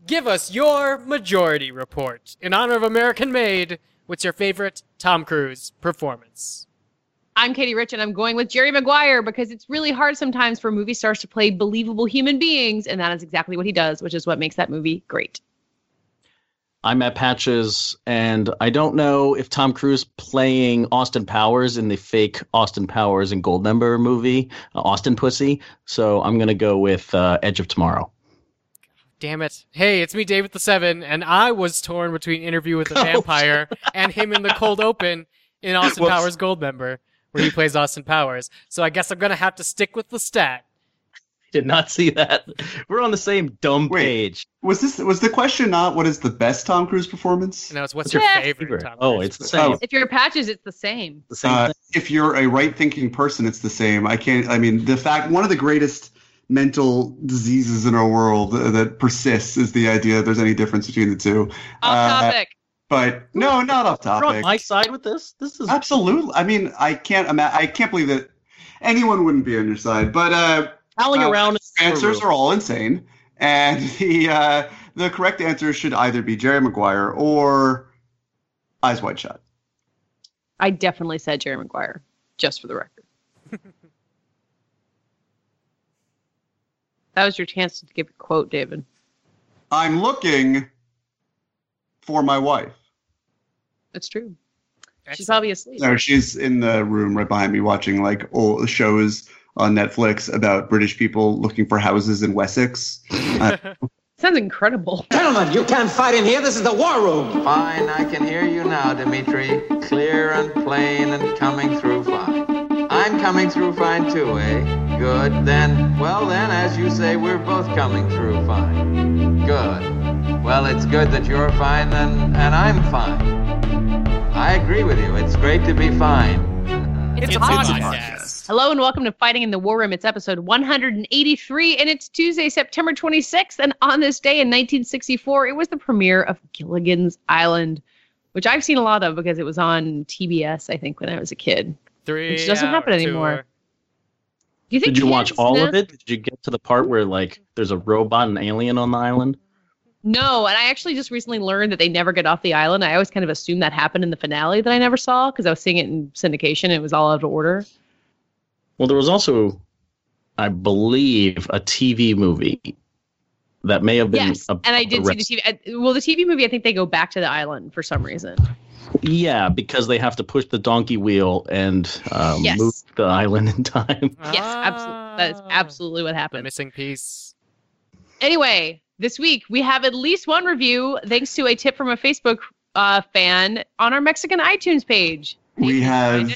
Give us your majority report. In honor of American Made, what's your favorite Tom Cruise performance? I'm Katie Rich, and I'm going with Jerry Maguire because it's really hard sometimes for movie stars to play believable human beings, and that is exactly what he does, which is what makes that movie great. I'm Matt Patches, and I don't know if Tom Cruise playing Austin Powers in the fake Austin Powers and Goldmember movie, Austin Pussy, so I'm going to go with Edge of Tomorrow. Damn it. Hey, it's me, David the Seven, and I was torn between Interview with a Vampire and him in the cold open in Austin Powers Goldmember, where he plays Austin Powers. So I guess I'm going to have to stick with the stat. Did not see that. We're on the same dumb page. Was the question not what is the best Tom Cruise performance? No, it's what's your favorite Tom Cruise? Oh, it's the same. If you're Patches, it's the same. The same thing. If you're a right-thinking person, it's the same. One of the greatest mental diseases in our world that persists is the idea that there's any difference between the two. Off topic. But no, not off topic. You're on my side with this? This is absolutely. I mean, I can't believe that anyone wouldn't be on your side. But around answers are all insane, and the correct answer should either be Jerry Maguire or Eyes Wide Shut. I definitely said Jerry Maguire, just for the record. That was your chance to give a quote, David. I'm looking for my wife. That's true. She's probably asleep. No, she's in the room right behind me watching like old shows on Netflix about British people looking for houses in Wessex. Sounds incredible. Gentlemen, you can't fight in here. This is the war room. Fine, I can hear you now, Dimitri. Clear and plain and coming through fine. I'm coming through fine too, eh? Good. Then, as you say, we're both coming through fine. Good. Well, it's good that you're fine and I'm fine. I agree with you. It's great to be fine. It's a podcast. Hello and welcome to Fighting in the War Room. It's episode 183, and it's Tuesday, September 26th. And on this day in 1964, it was the premiere of Gilligan's Island, which I've seen a lot of because it was on TBS, I think, when I was a kid. Which doesn't happen anymore. Did you watch all of it? Did you get to the part where like there's a robot and alien on the island? No, and I actually just recently learned that they never get off the island. I always kind of assumed that happened in the finale that I never saw because I was seeing it in syndication and it was all out of order. Well, there was also, I believe, a TV movie that may have been... Yes, and I did see the TV... Well, the TV movie, I think they go back to the island for some reason. Yeah, because they have to push the donkey wheel and move the island in time. Yes, absolutely. That is absolutely what happened. The missing piece. Anyway, this week we have at least one review thanks to a tip from a Facebook fan on our Mexican iTunes page. We have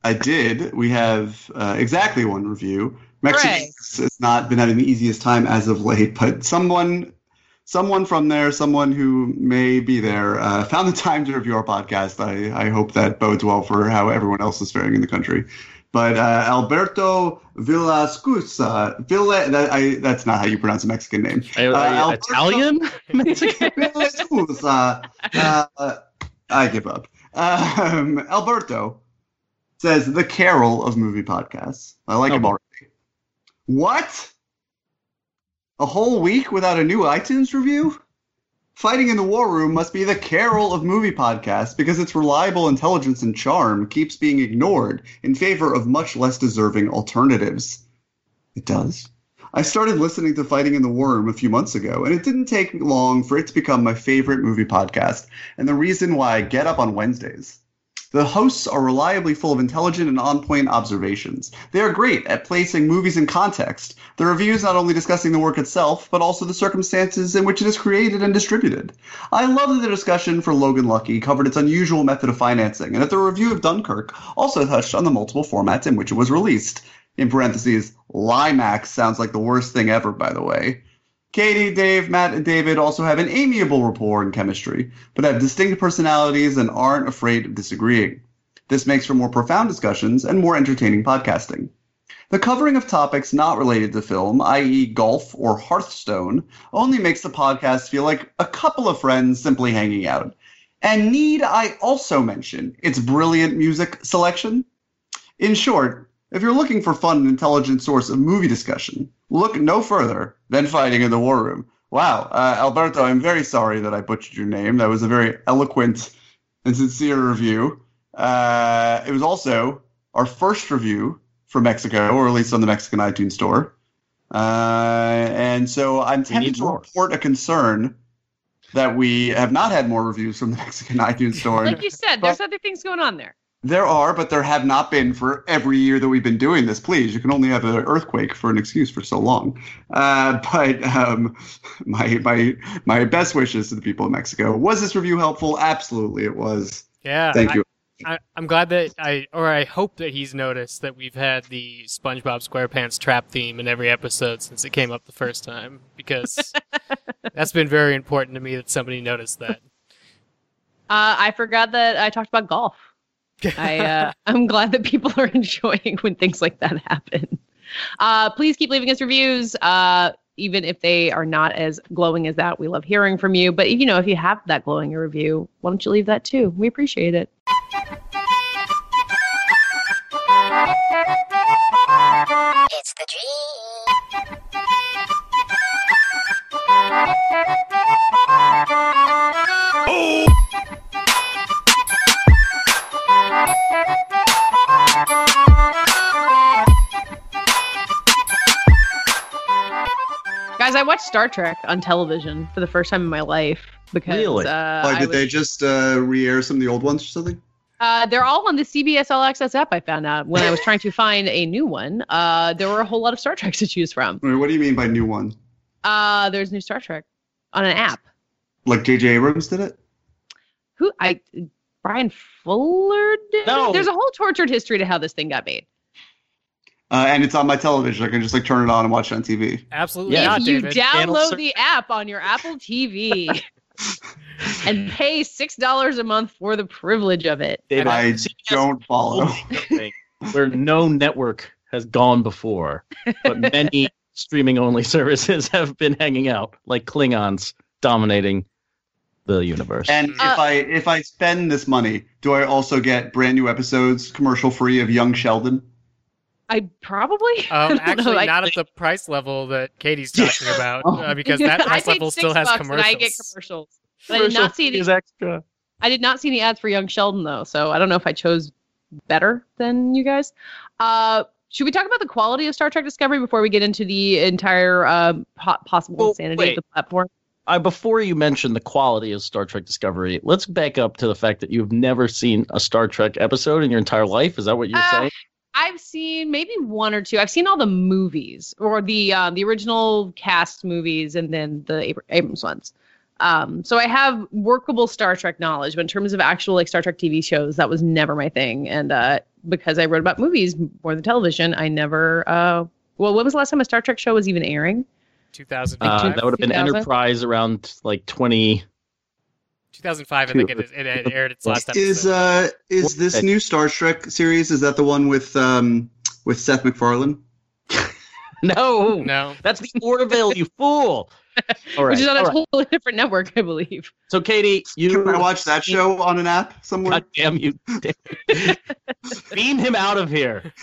exactly one review. Mexico has not been having the easiest time as of late, but someone from there, someone who may be there, found the time to review our podcast. I hope that bodes well for how everyone else is faring in the country. But Alberto Villascusa, that's not how you pronounce a Mexican name. Italian? Mexican Villascusa. I give up. Alberto says, the Carol of movie podcasts. I like him already. What? A whole week without a new iTunes review? Fighting in the War Room must be the Carol of movie podcasts because its reliable intelligence and charm keeps being ignored in favor of much less deserving alternatives. It does. I started listening to Fighting in the War Room a few months ago, and it didn't take long for it to become my favorite movie podcast, and the reason why I get up on Wednesdays. The hosts are reliably full of intelligent and on-point observations. They are great at placing movies in context. The reviews not only discussing the work itself, but also the circumstances in which it is created and distributed. I love that the discussion for Logan Lucky covered its unusual method of financing, and that the review of Dunkirk also touched on the multiple formats in which it was released. In parentheses, Limax sounds like the worst thing ever, by the way. Katie, Dave, Matt, and David also have an amiable rapport and chemistry, but have distinct personalities and aren't afraid of disagreeing. This makes for more profound discussions and more entertaining podcasting. The covering of topics not related to film, i.e. golf or Hearthstone, only makes the podcast feel like a couple of friends simply hanging out. And need I also mention its brilliant music selection? In short, if you're looking for fun and intelligent source of movie discussion, look no further than Fighting in the War Room. Wow, Alberto, I'm very sorry that I butchered your name. That was a very eloquent and sincere review. It was also our first review for Mexico, or at least on the Mexican iTunes Store. And so I'm tempted to report a concern that we have not had more reviews from the Mexican iTunes Store. Like you said, there's other things going on there. There are, but there have not been for every year that we've been doing this. Please, you can only have an earthquake for an excuse for so long. But my best wishes to the people of Mexico. Was this review helpful? Absolutely, it was. Yeah. Thank you. I'm glad that I hope that he's noticed that we've had the SpongeBob SquarePants trap theme in every episode since it came up the first time, because that's been very important to me that somebody noticed that. I forgot that I talked about golf. I'm glad that people are enjoying when things like that happen. Please keep leaving us reviews, even if they are not as glowing as that. We love hearing from you. But if you have that glowing review, why don't you leave that too? We appreciate it. It's the dream. Guys, I watched Star Trek on television for the first time in my life because Really? They just re-air some of the old ones or something? They're all on the CBS All Access app. I found out when I was trying to find a new one. There were a whole lot of Star Treks to choose from. Wait, what do you mean by new one? There's new Star Trek on an app. Like J.J. Abrams did it? Brian Fuller did? No. There's a whole tortured history to how this thing got made. And it's on my television. I can just turn it on and watch it on TV. Absolutely Yeah. not, If you David. download the app on your Apple TV and pay $6 a month for the privilege of it. David, I CBS don't follow. thing where no network has gone before, but many streaming-only services have been hanging out like Klingons dominating the universe. And if I spend this money, do I also get brand new episodes commercial-free of Young Sheldon? I probably. I don't know. Actually, not at the price level that Katie's talking about, because that I price paid level still $6 has and commercials. I get commercials. But I did not see is any. extra. I did not see any ads for Young Sheldon though, so I don't know if I chose better than you guys. Should we talk about the quality of Star Trek Discovery before we get into the entire possible insanity of the platform? Before you mention the quality of Star Trek Discovery, let's back up to the fact that you've never seen a Star Trek episode in your entire life. Is that what you're saying? I've seen maybe one or two. I've seen all the movies, or the original cast movies, and then the Abrams ones. So I have workable Star Trek knowledge, but in terms of actual Star Trek TV shows, that was never my thing. And because I wrote about movies more than television, I never. When was the last time a Star Trek show was even airing? 2005. That would have been 2000? Enterprise around 20. 2005, I think it aired its last episode. Is this new Star Trek series? Is that the one with Seth MacFarlane? No, No. that's the Orville, you fool. All right, Which is on a all right. totally different network, I believe. So, Katie, Can I watch that show on an app somewhere? God damn you. Beam him out of here.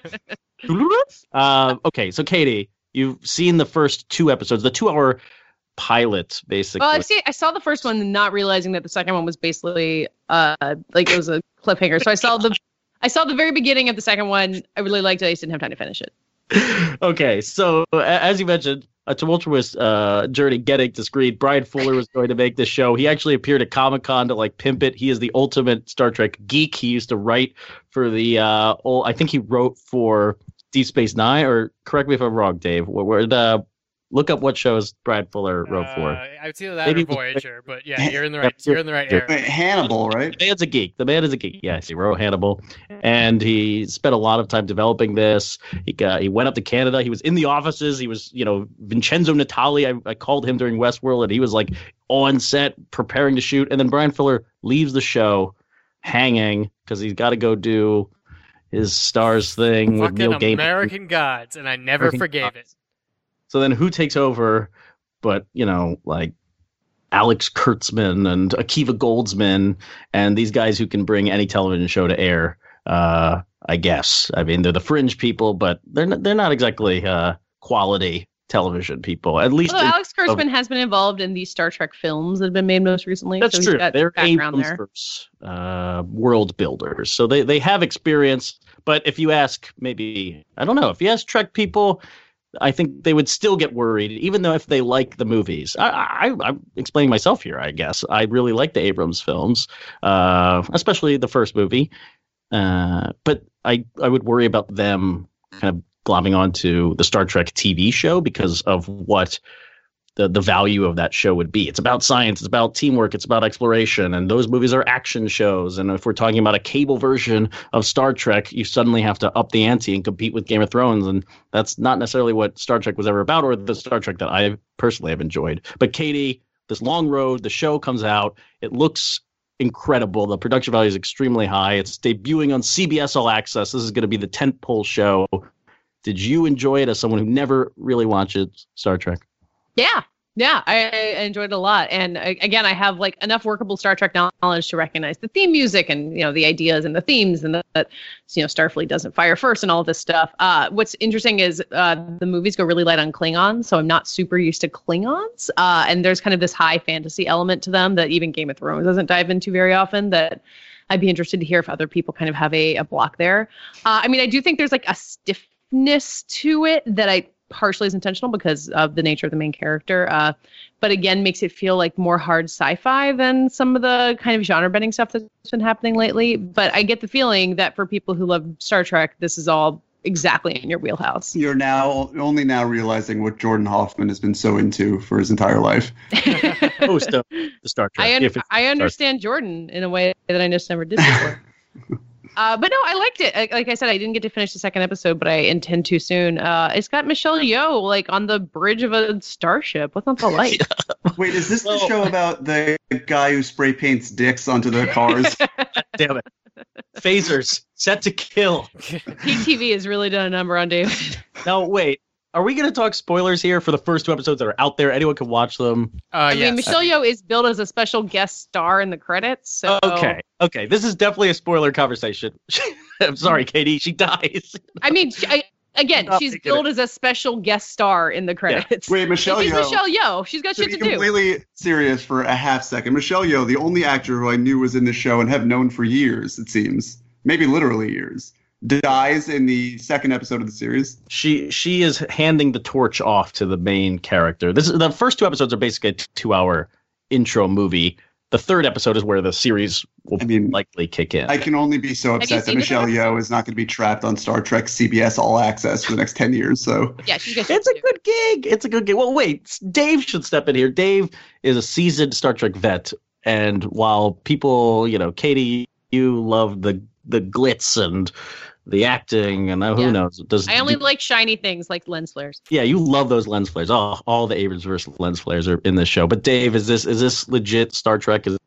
Okay, so Katie, you've seen the first two episodes, the 2-hour pilot, basically. Well, I saw the first one, not realizing that the second one was basically it was a cliffhanger. So I saw the very beginning of the second one. I really liked it. I just didn't have time to finish it. Okay, so as you mentioned, a tumultuous journey getting to screen. Brian Fuller was going to make this show. He actually appeared at Comic-Con to pimp it. He is the ultimate Star Trek geek. He used to write for the I think he wrote for Deep Space Nine, or correct me if I'm wrong, Dave. Look up what shows Brian Fuller wrote for. I would see that Maybe- or Voyager, but yeah, you're in the right area. Wait, Hannibal, right? The man's a geek. The man is a geek. Yes, he wrote Hannibal, and he spent a lot of time developing this. He went up to Canada. He was in the offices. He was, Vincenzo Natali. I called him during Westworld, and he was on set preparing to shoot. And then Brian Fuller leaves the show hanging because he's got to go do his Stars thing with Neil Fucking Gaiman. American Gods, and I never American forgave Gods. it. So then who takes over but, Alex Kurtzman and Akiva Goldsman and these guys who can bring any television show to air, I guess. I mean, they're the fringe people, but they're not exactly quality television people, at least. Although Alex Kurtzman has been involved in the Star Trek films that have been made most recently. That's so true. He's got They're background there. Abrams world builders, so they have experience. But if you ask, maybe I don't know, if you ask Trek people, I think they would still get worried, even though if they like the movies. I'm explaining myself here, I guess. I really like the Abrams films, especially the first movie. But I would worry about them kind of glomming onto the Star Trek TV show because of what the value of that show would be. It's about science, it's about teamwork, it's about exploration, and those movies are action shows. And if we're talking about a cable version of Star Trek, you suddenly have to up the ante and compete with Game of Thrones, and that's not necessarily what Star Trek was ever about, or the Star Trek that I personally have enjoyed. But Katie, this long road, the show comes out, it looks incredible. The production value is extremely high. It's debuting on CBS All Access. This is going to be the tentpole show. Did you enjoy it as someone who never really watches Star Trek? Yeah, I enjoyed it a lot. And again, I have like enough workable Star Trek knowledge to recognize the theme music and, the ideas and the themes and that, Starfleet doesn't fire first and all this stuff. What's interesting is the movies go really light on Klingons. So I'm not super used to Klingons. And there's kind of this high fantasy element to them that even Game of Thrones doesn't dive into very often, that I'd be interested to hear if other people kind of have a block there. I do think there's like a stiffness to it that I partially is intentional because of the nature of the main character, but again makes it feel like more hard sci-fi than some of the kind of genre bending stuff that's been happening lately. But I get the feeling that for people who love Star Trek, this is all exactly in your wheelhouse. You're only now realizing what Jordan Hoffman has been so into for his entire life. Most of the Star Trek. I understand Jordan in a way that I just never did before. But no, I liked it. Like I said, I didn't get to finish the second episode, but I intend to soon. It's got Michelle Yeoh like on the bridge of a starship. What's not to like? Wait, is this the show about the guy who spray paints dicks onto the cars? Damn it. Phasers, set to kill. Peak TV has really done a number on David. No, wait. Are we going to talk spoilers here for the first 2 episodes that are out there? Anyone can watch them. I mean, Michelle Yeoh is billed as a special guest star in the credits. So Okay. This is definitely a spoiler conversation. I'm sorry, Katie. She dies. I mean, she's billed as a special guest star in the credits. Yeah. Wait, Michelle Yeoh. Michelle Yeoh. She's got shit to do. Completely serious for a half second. Michelle Yeoh, the only actor who I knew was in the show and have known for years, it seems, maybe literally years, dies in the second episode of the series. She is handing the torch off to the main character. The first 2 episodes are basically a 2-hour intro movie. The third episode is where the series will likely kick in. I can only be so upset that Michelle Yeoh is not going to be trapped on Star Trek CBS All Access for the next 10 years. So yeah, it's a good gig. It's a good gig. Well, wait, Dave should step in here. Dave is a seasoned Star Trek vet, and while people, Katie, you love the glitz and the acting, and who knows? I only like shiny things like lens flares. Yeah, you love those lens flares. Oh, all the Abrams-verse lens flares are in this show. But Dave, is this legit Star Trek? Is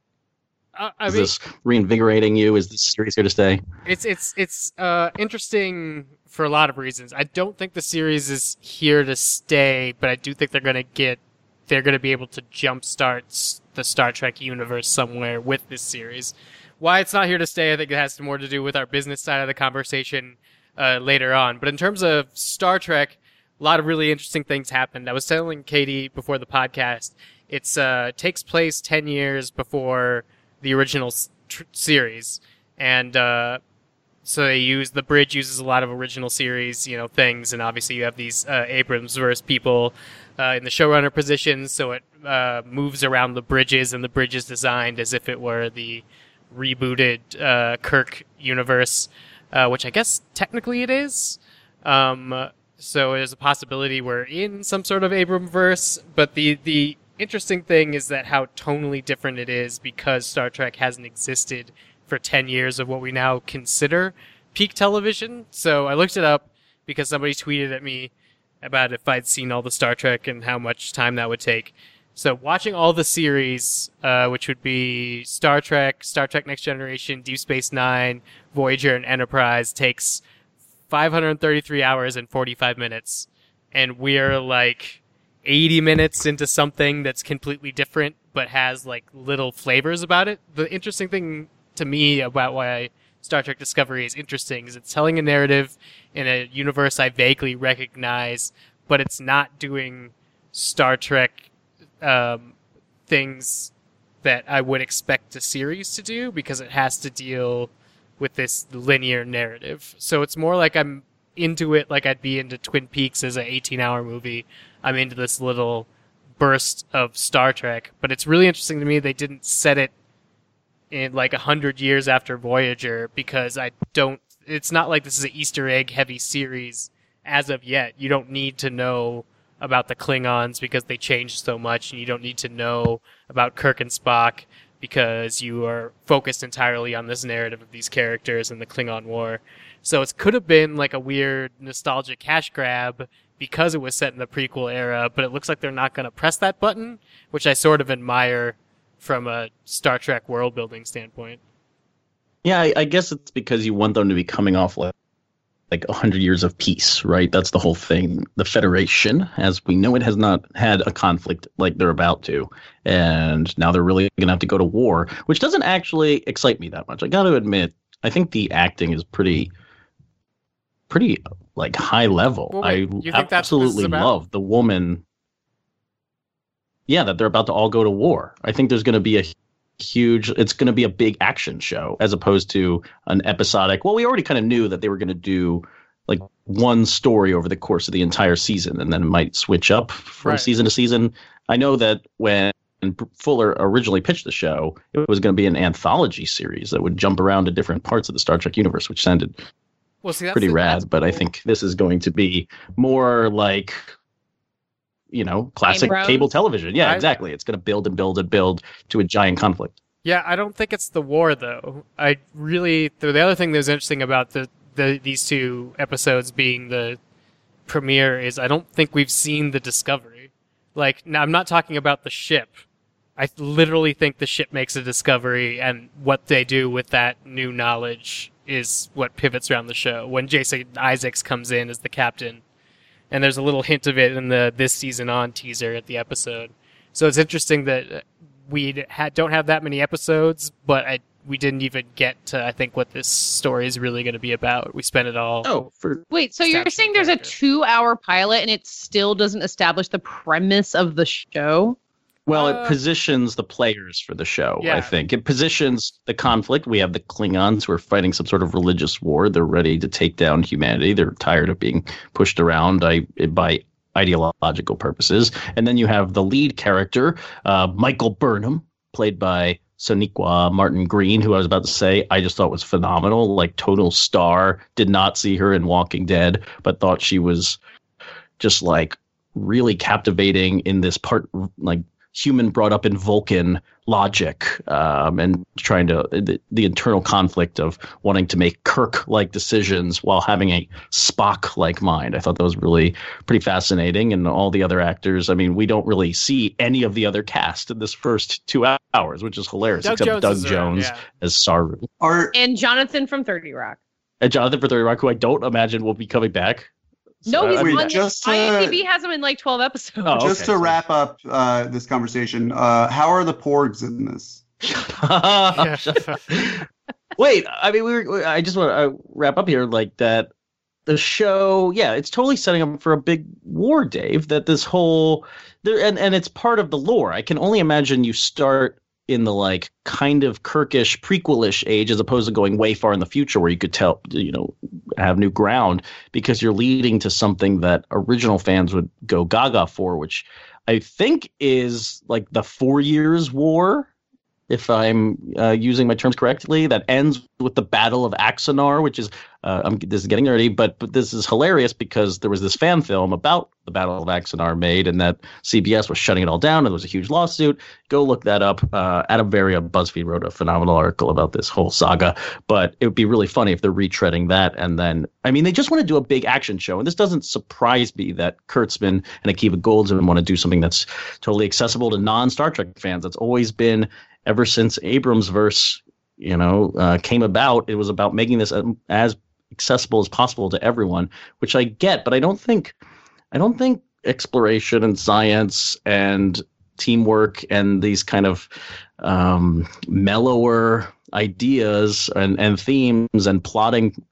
this reinvigorating you? Is this series here to stay? It's interesting for a lot of reasons. I don't think the series is here to stay, but I do think they're going to be able to jumpstart the Star Trek universe somewhere with this series. Why it's not here to stay, I think it has more to do with our business side of the conversation later on. But in terms of Star Trek, a lot of really interesting things happened. I was telling Katie before the podcast, it's takes place 10 years before the original series. And so the bridge uses a lot of original series, things. And obviously you have these Abrams-verse people in the showrunner positions, so it moves around the bridges, and the bridge is designed as if it were the rebooted Kirk universe, which I guess technically it is. So there's a possibility we're in some sort of Abramverse, but the interesting thing is that how tonally different it is because Star Trek hasn't existed for 10 years of what we now consider peak television. So I looked it up because somebody tweeted at me about if I'd seen all the Star Trek and how much time that would take. So watching all the series, which would be Star Trek Next Generation, Deep Space Nine, Voyager, and Enterprise, takes 533 hours and 45 minutes. And we're like 80 minutes into something that's completely different, but has like little flavors about it. The interesting thing to me about why Star Trek Discovery is interesting is it's telling a narrative in a universe I vaguely recognize, but it's not doing Star Trek things that I would expect a series to do, because it has to deal with this linear narrative. So it's more like I'm into it like I'd be into Twin Peaks as an 18-hour movie. I'm into this little burst of Star Trek, but it's really interesting to me they didn't set it in like 100 years after Voyager, because it's not like this is an Easter egg heavy series as of yet. You don't need to know about the Klingons because they changed so much, and you don't need to know about Kirk and Spock because you are focused entirely on this narrative of these characters and the Klingon War. So it could have been like a weird nostalgic cash grab because it was set in the prequel era, but it looks like they're not going to press that button, which I sort of admire from a Star Trek world building standpoint. Yeah, I guess it's because you want them to be coming off like 100 years of peace, right? That's the whole thing. The Federation, as we know it, has not had a conflict like they're about to. And now they're really going to have to go to war, which doesn't actually excite me that much. I got to admit, I think the acting is pretty like high level. Well, wait, you think absolutely love the woman. Yeah, that they're about to all go to war. I think there's going to be it's going to be a big action show as opposed to an episodic. Well, we already kind of knew that they were going to do like one story over the course of the entire season, and then it might switch up from season to season. I know that when Fuller originally pitched the show, it was going to be an anthology series that would jump around to different parts of the Star Trek universe, which sounded pretty rad. But I think this is going to be more like, classic cable television. Yeah, exactly. It's going to build and build and build to a giant conflict. Yeah, I don't think it's the war, though. The other thing that was interesting about these two episodes being the premiere is I don't think we've seen the Discovery. Like, now I'm not talking about the ship. I literally think the ship makes a discovery, and what they do with that new knowledge is what pivots around the show. When Jason Isaacs comes in as the captain, and there's a little hint of it in the This Season On teaser at the episode. So it's interesting that we don't have that many episodes, but we didn't even get to, I think, what this story is really going to be about. We spent it all. Wait, so you're saying there's a 2-hour pilot and it still doesn't establish the premise of the show? Well, it positions the players for the show, I think. It positions the conflict. We have the Klingons who are fighting some sort of religious war. They're ready to take down humanity. They're tired of being pushed around by ideological purposes. And then you have the lead character, Michael Burnham, played by Sonequa Martin Green, who I was about to say I just thought was phenomenal, like total star. Did not see her in Walking Dead, but thought she was just like really captivating in this part, like human brought up in Vulcan logic, and trying to the internal conflict of wanting to make Kirk-like decisions while having a Spock-like mind. I thought that was really pretty fascinating. And all the other actors, I mean, we don't really see any of the other cast in this first 2 hours, which is hilarious, except Doug Jones as Saru. And Jonathan from 30 Rock. And Jonathan from 30 Rock, who I don't imagine will be coming back. No, he's IMDb has him in like 12 episodes. Just to wrap up this conversation, how are the Porgs in this? Wait, I mean, I just want to wrap up here like that. The show, it's totally setting up for a big war, Dave. That this whole and it's part of the lore. I can only imagine you start in the like kind of Kirkish prequelish age as opposed to going way far in the future where you could have new ground, because you're leading to something that original fans would go gaga for, which I think is like the 4 Years' War, if I'm using my terms correctly, that ends with the Battle of Axanar, which is this is getting nerdy, but this is hilarious because there was this fan film about the Battle of Axanar made, and that CBS was shutting it all down, and there was a huge lawsuit. Go look that up. Adam Varia, BuzzFeed, wrote a phenomenal article about this whole saga, but it would be really funny if they're retreading that. And then, I mean, they just want to do a big action show, and this doesn't surprise me that Kurtzman and Akiva Goldsman want to do something that's totally accessible to non-Star Trek fans. That's always been, ever since Abrams verse, came about, it was about making this as accessible as possible to everyone, which I get, but I don't think exploration and science and teamwork and these kind of mellower ideas and themes and plotting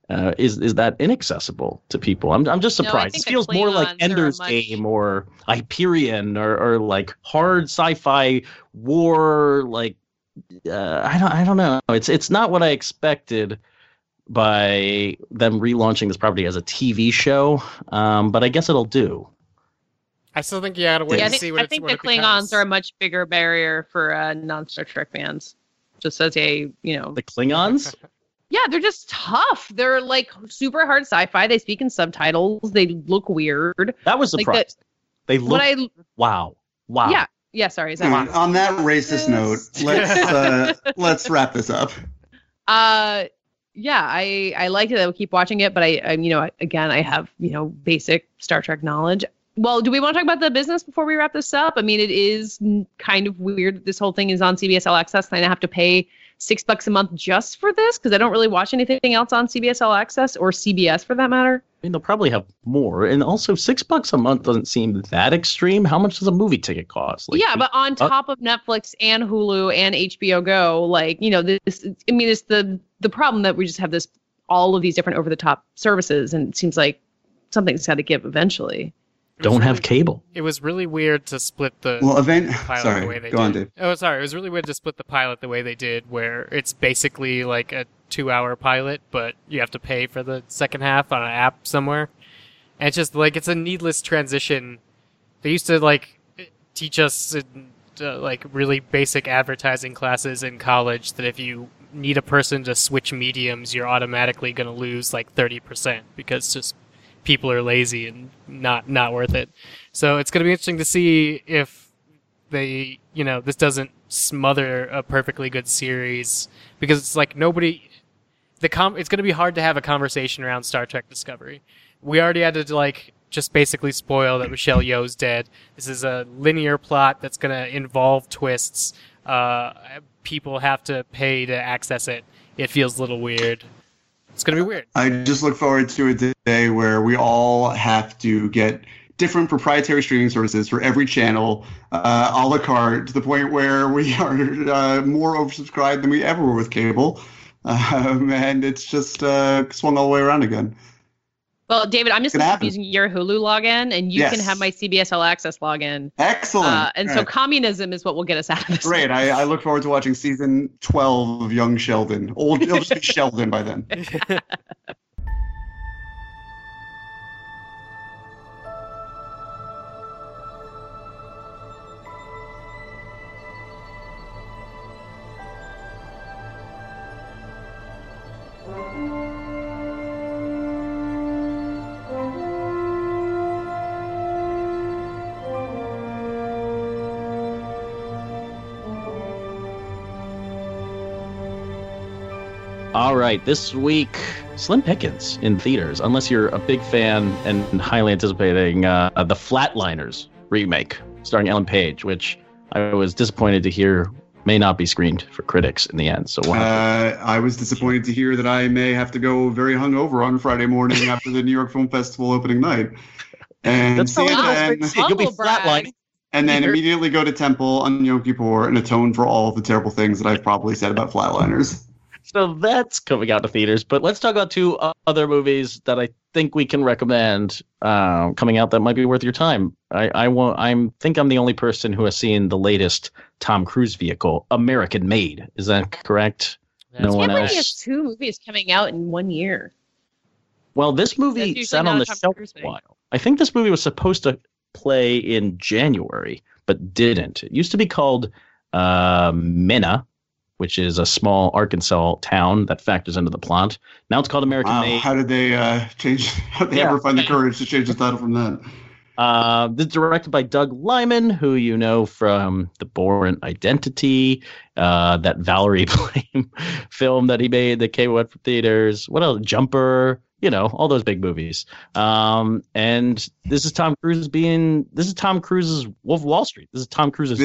is that inaccessible to people? I'm just No, I surprised. think It feels more like Klingons are Ender's much- Game or Hyperion or like hard sci-fi war. Like I don't know. It's not what I expected by them relaunching this property as a TV show. But I guess it'll do. I still think you gotta wait Yeah, to see what I think what the it Klingons becomes. are a much bigger barrier for non-Star Trek fans. Just as a, The Klingons. yeah, they're just tough. They're like super hard sci-fi. They speak in subtitles. They look weird. That was Like surprising. They look. What I Wow. yeah. Sorry, is that On that racist note, let's wrap this up. Yeah, I like it. I will keep watching it, but again, I have, basic Star Trek knowledge. Well, do we want to talk about the business before we wrap this up? I mean, it is kind of weird that this whole thing is on CBS All Access, and I have to pay $6 a month just for this because I don't really watch anything else on CBS All Access or CBS for that matter. I mean, they'll probably have more, and also $6 a month doesn't seem that extreme. How much does a movie ticket cost? Yeah, but on top of Netflix and Hulu and HBO Go, it's the problem that we just have all of these different over the top services, and it seems like something's got to give eventually. Don't have cable. It was really weird to split the pilot the way they Go on, did. Dave. Oh, sorry. It was really weird to split the pilot the way they did, where it's basically like a 2-hour pilot, but you have to pay for the second half on an app somewhere. And it's just like it's a needless transition. They used to teach us in really basic advertising classes in college that if you need a person to switch mediums, you're automatically going to lose 30% because just people are lazy and not worth it. So it's going to be interesting to see if they, this doesn't smother a perfectly good series, because it's like it's going to be hard to have a conversation around Star Trek Discovery. We already had to just basically spoil that Michelle Yeoh's dead. This is a linear plot that's going to involve twists. People have to pay to access it. It feels a little weird. It's going to be weird. I just look forward to a day where we all have to get different proprietary streaming services for every channel, a la carte, to the point where we are more oversubscribed than we ever were with cable. And it's just swung all the way around again. Well, David, I'm just It's gonna happen. using your Hulu login, and you Yes. can have my CBS All Access login. Excellent. And All so right. communism is what will get us out of this. Great. I look forward to watching season 12 of Young Sheldon. It'll just be Sheldon by then. All right, this week, slim pickings in theaters, unless you're a big fan and highly anticipating the Flatliners remake starring Ellen Page, which I was disappointed to hear may not be screened for critics in the end. So we'll have I was disappointed to hear that I may have to go very hungover on Friday morning after the New York Film Festival opening night. And That's see it probably then, the best way to see it. You'll be Humble brag. flatlining. and then immediately go to Temple on Yom Kippur and atone for all of the terrible things that I've probably said about Flatliners. So that's coming out to theaters. But let's talk about two other movies that I think we can recommend coming out that might be worth your time. I think I'm the only person who has seen the latest Tom Cruise vehicle, American Made. Is that correct? That's No I one can't believe he else. has 2 movies coming out in 1 year. Well, this That's movie usually sat not on a the Tom shelf Cruise for a thing. while. I think this movie was supposed to play in January, but didn't. It used to be called Mena, which is a small Arkansas town that factors into the plot. Now it's called American Wow, Made. how did they change? How did they Yeah. ever find the courage to change the title from that? This is directed by Doug Liman, who you know from The Bourne Identity, that Valerie Blame film that he made that came out from theaters. What else? Jumper, all those big movies. And this is Tom Cruise this is Tom Cruise's Wolf of Wall Street. This is Tom Cruise's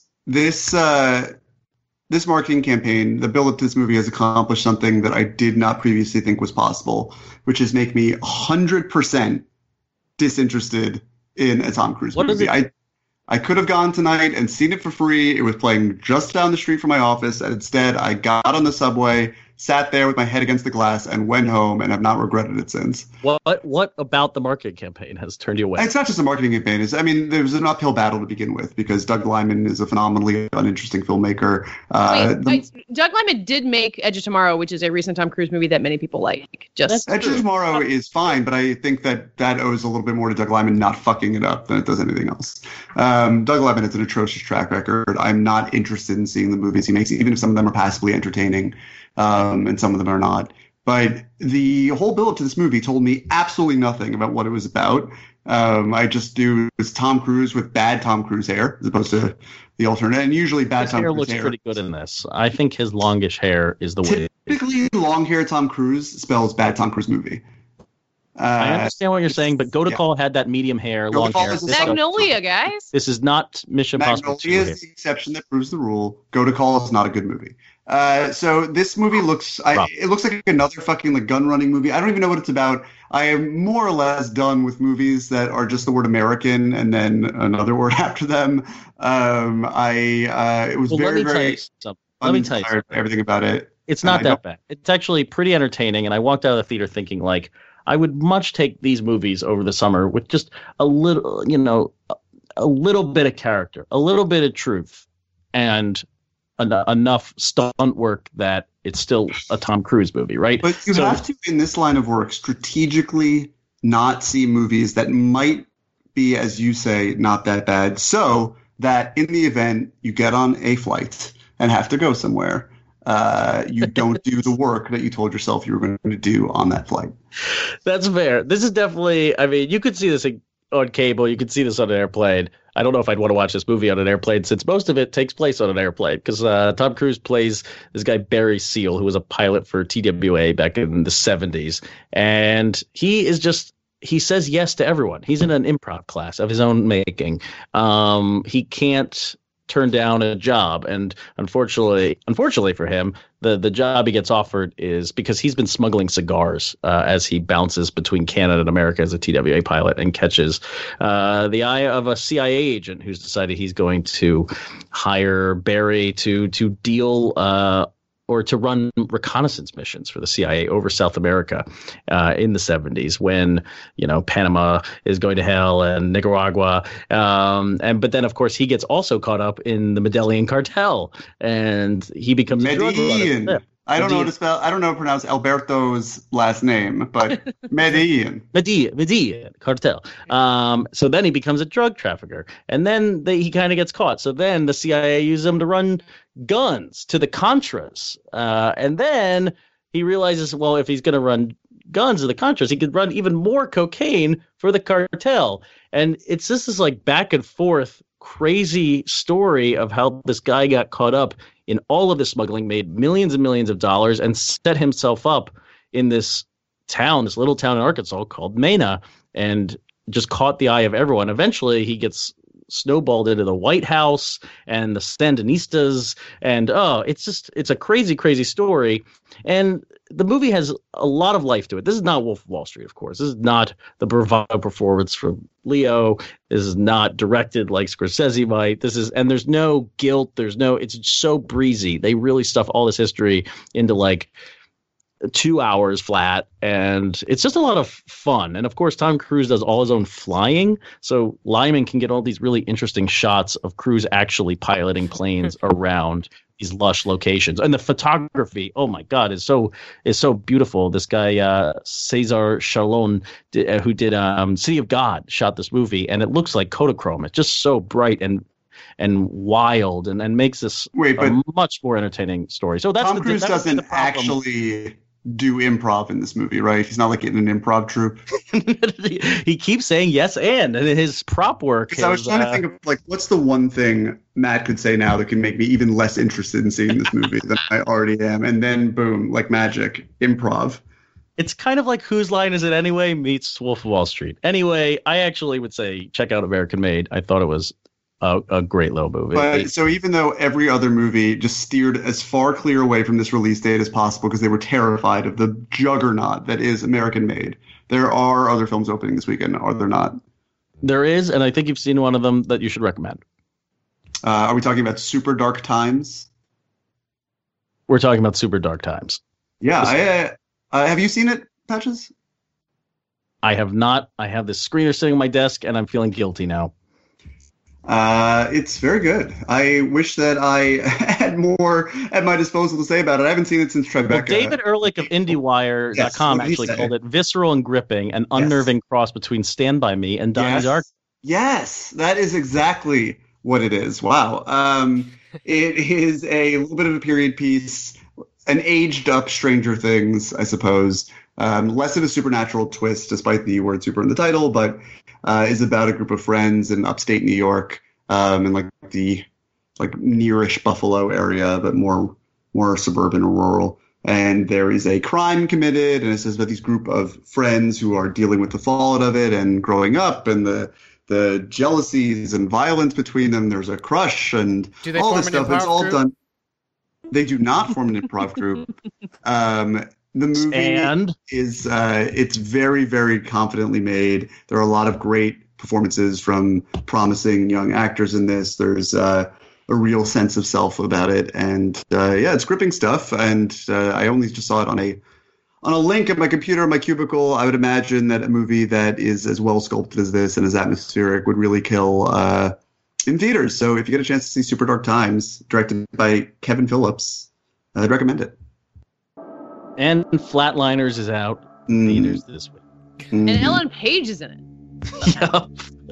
Gold. This marketing campaign, the build up to this movie has accomplished something that I did not previously think was possible, which is make me 100% disinterested in a Tom Cruise What is movie. it? I could have gone tonight and seen it for free. It was playing just down the street from my office, and instead I got on the subway, sat there with my head against the glass and went home and have not regretted it since. What about the marketing campaign has turned you away? It's not just a marketing campaign. There's an uphill battle to begin with because Doug Liman is a phenomenally uninteresting filmmaker. Doug Liman did make Edge of Tomorrow, which is a recent Tom Cruise movie that many people like. Edge of Tomorrow is fine, but I think that owes a little bit more to Doug Liman not fucking it up than it does anything else. Doug Liman has an atrocious track record. I'm not interested in seeing the movies he makes, even if some of them are passively entertaining, and some of them are not. But the whole build-up to this movie told me absolutely nothing about what it was about. I just knew it was Tom Cruise with bad Tom Cruise hair, as opposed to the alternate. And usually bad his Tom hair Cruise looks hair pretty good in this. I think his longish hair is the way. Typically, long hair Tom Cruise spells bad Tom Cruise movie. I understand what you're saying, but Go to Call had that medium hair, long hair. Magnolia, guys. This is not Mission Impossible 2. Magnolia is the exception that proves the rule. Go to Call is not a good movie. So this movie looks like another fucking like gun running movie. I don't even know what it's about. I am more or less done with movies that are just the word American and then another word after them. It was very uninspired, everything about it. It's not that bad. It's actually pretty entertaining, and I walked out of the theater thinking like, I would much take these movies over the summer with just a little, a little bit of character, a little bit of truth, and enough stunt work that it's still a Tom Cruise movie, right? But you have to, in this line of work, strategically not see movies that might be, as you say, not that bad, so that in the event you get on a flight and have to go somewhere, you don't do the work that you told yourself you were going to do on that flight. That's fair. This is definitely, I mean, you could see this on cable. You could see this on an airplane. I don't know if I'd want to watch this movie on an airplane since most of it takes place on an airplane because Tom Cruise plays this guy, Barry Seal, who was a pilot for TWA back in the 70s. And he says yes to everyone. He's in an improv class of his own making. He can't turn down a job, and unfortunately for him, the job he gets offered is because he's been smuggling cigars as he bounces between Canada and America as a TWA pilot and catches the eye of a CIA agent who's decided he's going to hire Barry to deal or to run reconnaissance missions for the CIA over South America in the 70s when, Panama is going to hell and Nicaragua. But then, of course, he gets also caught up in the Medellin cartel and he becomes a drug runner. I don't know how to spell. I don't know how to pronounce Alberto's last name, but Medellin cartel. So then he becomes a drug trafficker, and then he kind of gets caught. So then the CIA uses him to run guns to the Contras, and then he realizes, well, if he's going to run guns to the Contras, he could run even more cocaine for the cartel. And it's just this like back and forth crazy story of how this guy got caught up in all of the smuggling, made millions and millions of dollars, and set himself up in this little town in Arkansas called Mena, and just caught the eye of everyone. Eventually, he gets snowballed into the White House and the Sandinistas, and it's a crazy, crazy story. And the movie has a lot of life to it. This is not Wolf of Wall Street, of course. This is not the bravado performance from Leo. This is not directed like Scorsese might. And there's no guilt. It's so breezy. They really stuff all this history into like 2 hours flat, and it's just a lot of fun. And of course, Tom Cruise does all his own flying, so Lyman can get all these really interesting shots of Cruise actually piloting planes around these lush locations. And the photography, oh my God, is so beautiful. This guy Cesar Chalon, who did City of God, shot this movie, and it looks like Kodachrome. It's just so bright and wild, and makes this a much more entertaining story. So that's Tom Cruise doesn't actually do improv in this movie, right? He's not like in an improv troupe. He keeps saying yes and his prop work. Because I was trying to think of like what's the one thing Matt could say now that can make me even less interested in seeing this movie than I already am, and then boom, like magic, improv. It's kind of like Whose Line Is It Anyway meets Wolf of Wall Street. Anyway, I actually would say check out American Made. I thought it was a great little movie. But so even though every other movie just steered as far clear away from this release date as possible because they were terrified of the juggernaut that is American Made, there are other films opening this weekend, are there not? There is, and I think you've seen one of them that you should recommend. Are we talking about Super Dark Times? We're talking about Super Dark Times. Yeah, have you seen it, Patches? I have not. I have this screener sitting on my desk, and I'm feeling guilty now. It's very good. I wish that I had more at my disposal to say about it. I haven't seen it since Tribeca. Well, David Ehrlich of IndieWire.com actually called it visceral and gripping, an unnerving cross between Stand By Me and Donnie Darko. Yes, that is exactly what it is. Wow. It is a little bit of a period piece, an aged-up Stranger Things, I suppose. Less of a supernatural twist, despite the word super in the title, but is about a group of friends in upstate New York, in the nearish Buffalo area, but more suburban or rural. And there is a crime committed, and it says about these group of friends who are dealing with the fallout of it and growing up, and the jealousies and violence between them. There's a crush and all this stuff. It's all done. They do not form an improv group. The movie is it's very, very confidently made. There are a lot of great performances from promising young actors in this. There's a real sense of self about it, and it's gripping stuff. And I only just saw it on a link at my computer in my cubicle. I would imagine that a movie that is as well sculpted as this and as atmospheric would really kill in theaters. So if you get a chance to see Super Dark Times, directed by Kevin Phillips, I'd recommend it. And Flatliners is out theaters this week. And Ellen Page is in it. Yep.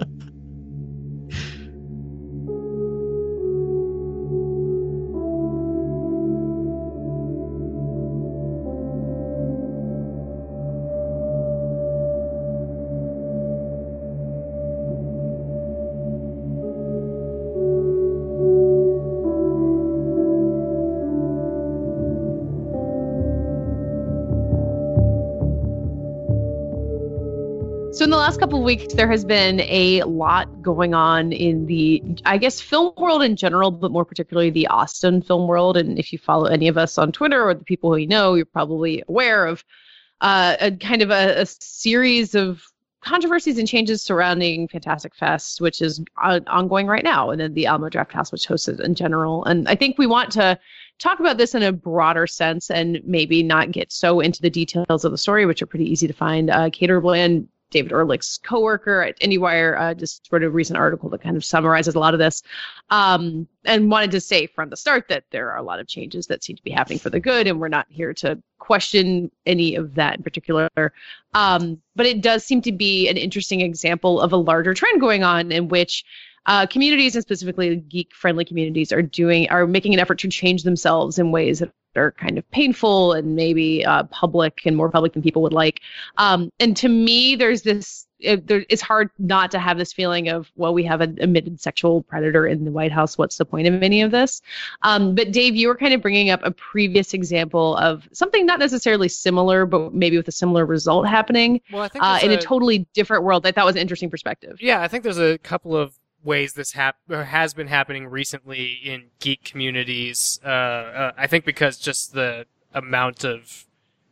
So in the last couple of weeks, there has been a lot going on in the, I guess, film world in general, but more particularly the Austin film world. And if you follow any of us on Twitter or the people who you know, you're probably aware of a kind of a series of controversies and changes surrounding Fantastic Fest, which is ongoing right now, and then the Alamo Drafthouse, which hosts it in general. And I think we want to talk about this in a broader sense and maybe not get so into the details of the story, which are pretty easy to find. Cater Bland, David Ehrlich's coworker at IndieWire, just wrote a recent article that kind of summarizes a lot of this, and wanted to say from the start that there are a lot of changes that seem to be happening for the good, and we're not here to question any of that in particular. But it does seem to be an interesting example of a larger trend going on in which communities, and specifically geek-friendly communities, are making an effort to change themselves in ways that are kind of painful and maybe public and more public than people would like. And to me, there's this. It's hard not to have this feeling of, well, we have an admitted sexual predator in the White House. What's the point of any of this? But Dave, you were kind of bringing up a previous example of something not necessarily similar, but maybe with a similar result happening in a totally different world. I thought was an interesting perspective. Yeah, I think there's a couple of ways this has been happening recently in geek communities. I think because just the amount of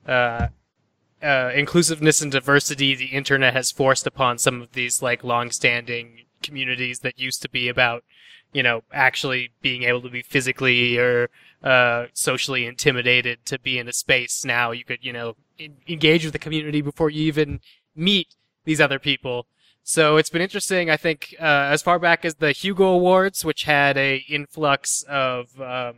inclusiveness and diversity the internet has forced upon some of these long-standing communities that used to be about, actually being able to be physically or socially intimidated to be in a space. Now you could, engage with the community before you even meet these other people. So it's been interesting, I think, as far back as the Hugo Awards, which had a influx of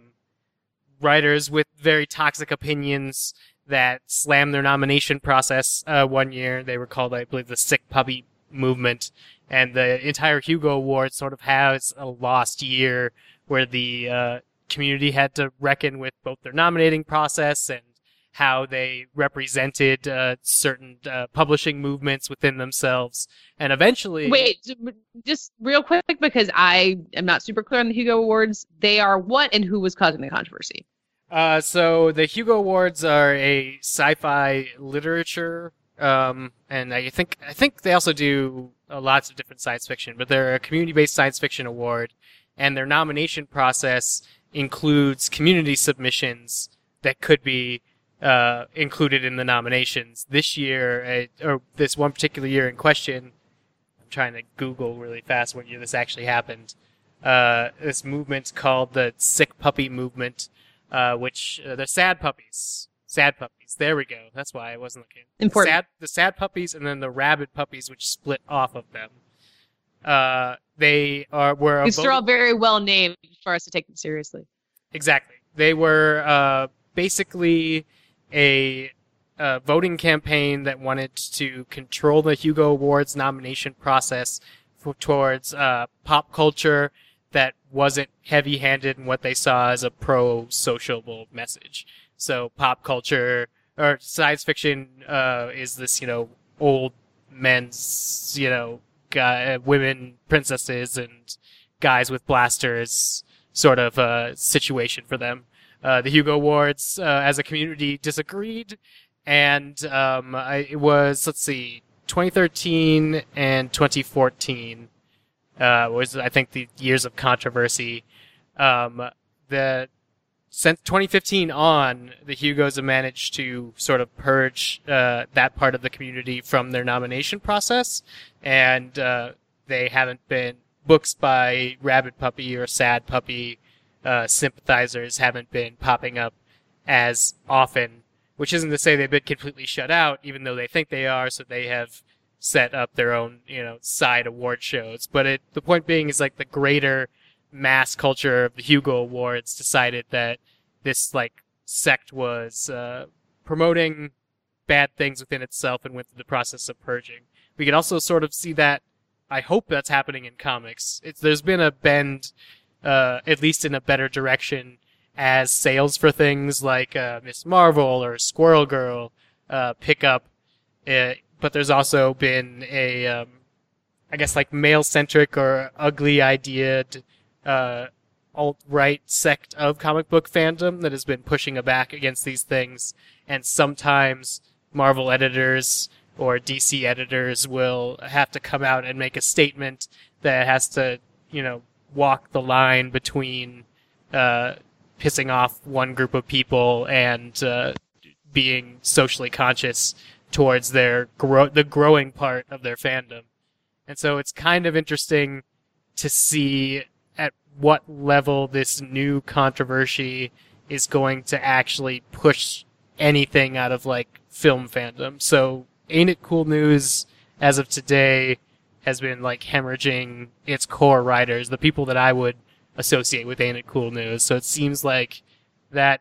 writers with very toxic opinions that slammed their nomination process one year. They were called, I believe, the Sick Puppy Movement. And the entire Hugo Award sort of has a lost year where the community had to reckon with both their nominating process and how they represented certain publishing movements within themselves. And eventually... Wait, just real quick, because I am not super clear on the Hugo Awards. They are what and who was causing the controversy? So the Hugo Awards are a sci-fi literature, and I think they also do lots of different science fiction, but they're a community-based science fiction award, and their nomination process includes community submissions that could be included in the nominations. This year, or this one particular year in question, I'm trying to Google really fast what year this actually happened. This movement's called the Sick Puppy Movement, which they're sad puppies. Sad Puppies. There we go. That's why I wasn't looking. Important. The Sad Puppies and then the Rabid Puppies, which split off of them. They were These are all very well named for us to take them seriously. Exactly. They were basically a voting campaign that wanted to control the Hugo Awards nomination process towards pop culture that wasn't heavy-handed in what they saw as a pro-sociable message. So pop culture or science fiction is this, old men's, women princesses and guys with blasters sort of situation for them. The Hugo Awards as a community disagreed, and it was, 2013 and 2014 was, I think, the years of controversy. Since 2015 on, the Hugos have managed to sort of purge that part of the community from their nomination process, and they haven't been, books by Rabid Puppy or Sad Puppy sympathizers haven't been popping up as often, which isn't to say they've been completely shut out, even though they think they are, so they have set up their own, side award shows. But the point being is, like, the greater mass culture of the Hugo Awards decided that this, sect was promoting bad things within itself and went through the process of purging. We can also sort of see that, I hope that's happening in comics. There's been a bend, at least in a better direction, as sales for things like Miss Marvel or Squirrel Girl pick up. But there's also been a, male-centric or ugly-ideaed alt-right sect of comic book fandom that has been pushing back against these things. And sometimes Marvel editors or DC editors will have to come out and make a statement that has to, walk the line between pissing off one group of people and being socially conscious towards the growing part of their fandom. And so it's kind of interesting to see at what level this new controversy is going to actually push anything out of, film fandom. So Ain't It Cool News, as of today, has been, hemorrhaging its core writers, the people that I would associate with Ain't It Cool News. So it seems like that,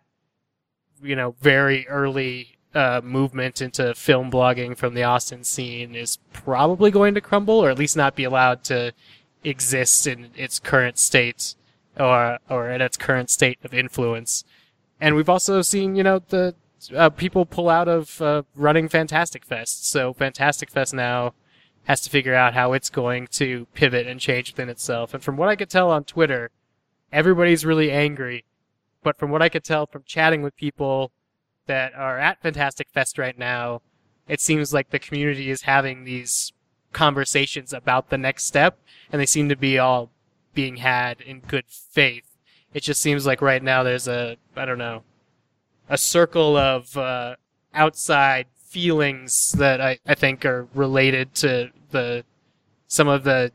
very early movement into film blogging from the Austin scene is probably going to crumble, or at least not be allowed to exist in its current state, or in its current state of influence. And we've also seen, the people pull out of running Fantastic Fest. So Fantastic Fest now has to figure out how it's going to pivot and change within itself. And from what I could tell on Twitter, everybody's really angry. But from what I could tell from chatting with people that are at Fantastic Fest right now, it seems like the community is having these conversations about the next step, and they seem to be all being had in good faith. It just seems like right now there's a circle of outside feelings that I think are related to some of the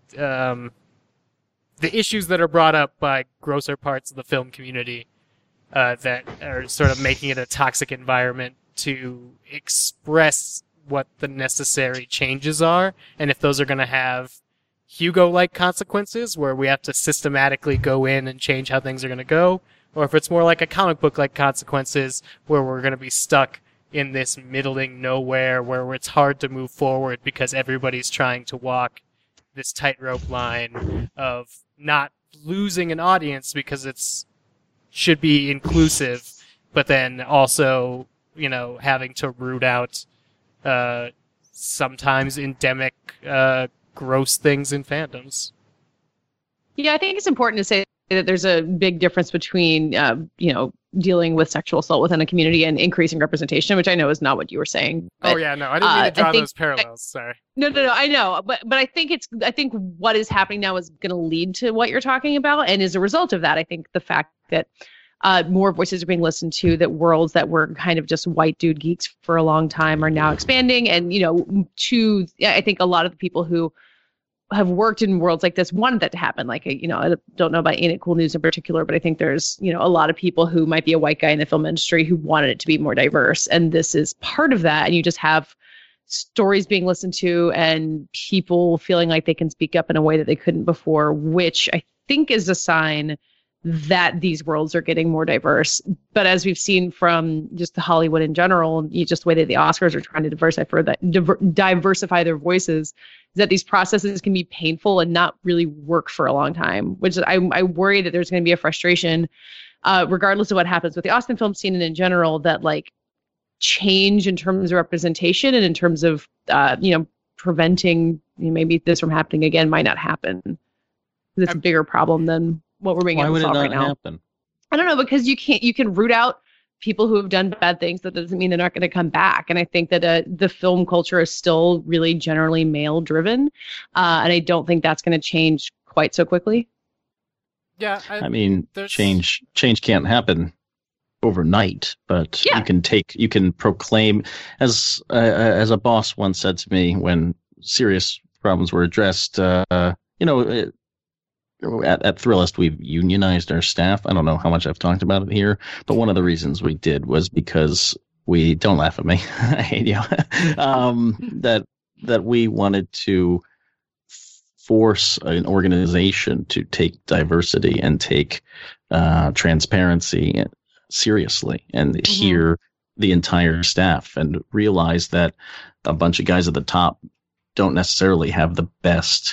issues that are brought up by grosser parts of the film community that are sort of making it a toxic environment to express what the necessary changes are, and if those are going to have Hugo-like consequences where we have to systematically go in and change how things are going to go, or if it's more like a comic book-like consequences where we're going to be stuck in this middling nowhere where it's hard to move forward because everybody's trying to walk this tightrope line of not losing an audience because it's should be inclusive, but then also, having to root out sometimes endemic gross things in fandoms. Yeah, I think it's important to say that there's a big difference between, dealing with sexual assault within a community and increasing representation, which I know is not what you were saying. But, I didn't mean to draw those parallels. Sorry. No, I know, but I think what is happening now is going to lead to what you're talking about, and as a result of that, I think the fact that more voices are being listened to, that worlds that were kind of just white dude geeks for a long time are now expanding, and I think a lot of the people who have worked in worlds like this wanted that to happen. Like, I don't know about Ain't It Cool News in particular, but I think there's, a lot of people who might be a white guy in the film industry who wanted it to be more diverse. And this is part of that. And you just have stories being listened to and people feeling like they can speak up in a way that they couldn't before, which I think is a sign that these worlds are getting more diverse. But as we've seen from just the Hollywood in general, just the way that the Oscars are trying to diversify their voices, is that these processes can be painful and not really work for a long time, which I worry that there's going to be a frustration, regardless of what happens with the Austin film scene and in general, that like change in terms of representation and in terms of, preventing maybe this from happening again might not happen. It's a bigger problem than what we're being able to solve right now. Why would it not happen? I don't know, because you can root out people who have done bad things. That doesn't mean they're not going to come back. And I think that the film culture is still really generally male driven. And I don't think that's going to change quite so quickly. Yeah. I mean, change can't happen overnight, but you can proclaim, as a boss once said to me when serious problems were addressed, at Thrillist, we've unionized our staff. I don't know how much I've talked about it here, but one of the reasons we did was because we don't laugh at me. I hate you. That we wanted to force an organization to take diversity and take transparency seriously and hear the entire staff and realize that a bunch of guys at the top don't necessarily have the best